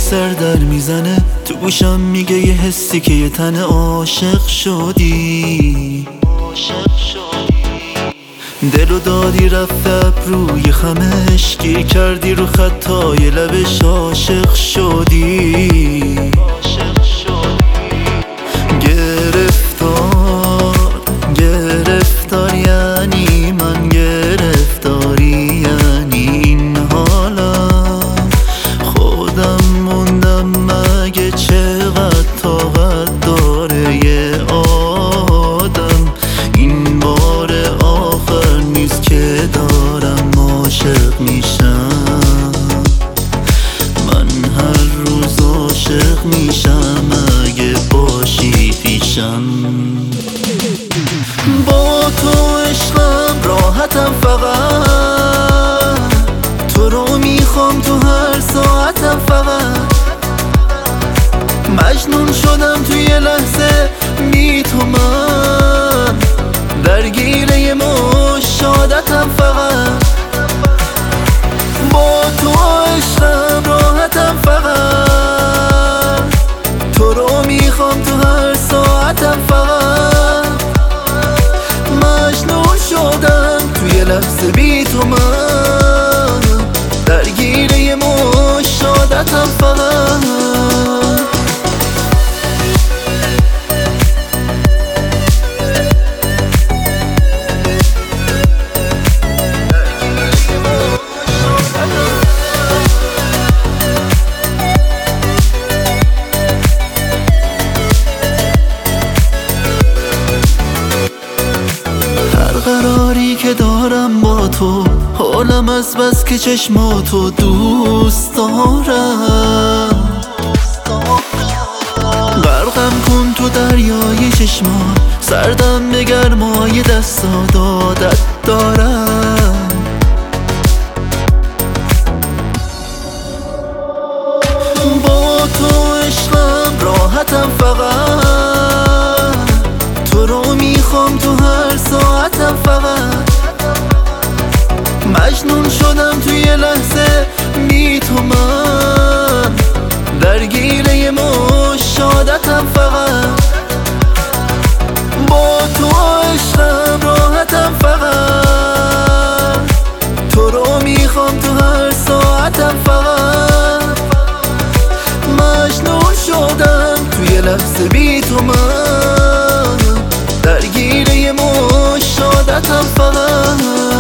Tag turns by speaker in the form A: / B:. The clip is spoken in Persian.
A: سر در میزنه تو گوشم میگه یه حسی که یه تن عاشق شدی. دلو دادی رفت ابروی خمش، گیر کردی رو خطای لبش عاشق شدی. گرفتار یعنی من گرفتاری، یعنی این حالا خودم موندم مگه چقدر طاقت داره یه آدم. این بار آخر نیست که دارم عاشق میشم، من هر روز عاشق میشم اگه باشی پیشم. با تو عشقم راحتم، فقط تو رو میخوام تو هر ساعتم، فقط مجنون شدم توی یه لحظه بی تو، من درگیر یه مشاهدتم، فقط با تو عشقم راحتم، فقط تو رو میخوام تو هر ساعتم، فقط مجنون شدم توی لحظه بی تو، من درگیر یه مشاهدتم، فقط قراری که دارم با تو، حالم از بس که چشماتو دوست دارم. غرقم کن تو دریای چشمات، سردم به گرمای دستات عادت دارم. با تو عشقم راحتم، فقط تو رو میخوام تو هر ساعتم، فقط مجنون شدم توی یه لحظه بی تو، من درگیر یه مشاهدتم، فقط با تو عشقم راحتم، فقط تو رو میخوام تو هر ساعتم، فقط مجنون شدم توی لحظه بی تو، من درگیر یه مشاهدتم، فقط